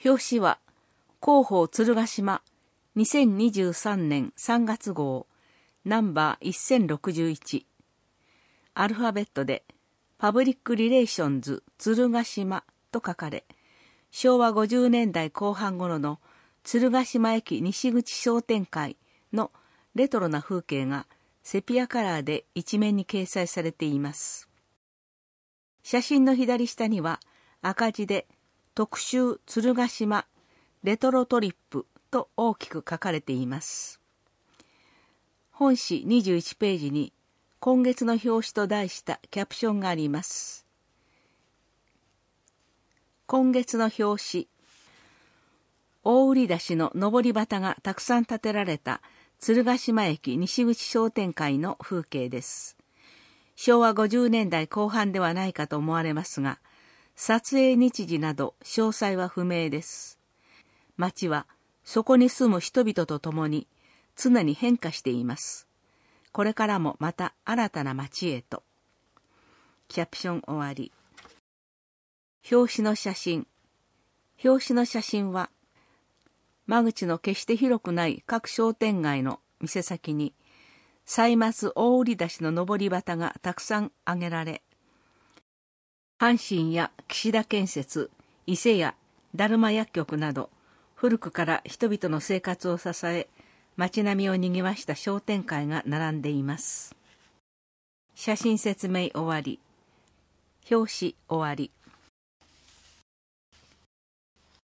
表紙は広報鶴ヶ島2023年3月号ナンバー1061。アルファベットでパブリックリレーションズ鶴ヶ島と書かれ、昭和50年代後半頃の鶴ヶ島駅西口商店会のレトロな風景がセピアカラーで一面に掲載されています。写真の左下には赤字で特集鶴ヶ島レトロトリップと大きく書かれています。本誌21ページに今月の表紙と題したキャプションがあります。今月の表紙、大売出しの上り旗がたくさん立てられた鶴ヶ島駅西口商店会の風景です。昭和50年代後半ではないかと思われますが、撮影日時など詳細は不明です。街はそこに住む人々と共に常に変化しています。これからもまた新たな街へと。キャプション終わり。表紙の写真。表紙の写真は、間口の決して広くない各商店街の店先に、歳末大売出しの上り旗がたくさん挙げられ、阪神や岸田建設、伊勢屋、だるま薬局など、古くから人々の生活を支え、街並みを賑わした商店会が並んでいます。写真説明終わり。表紙終わり。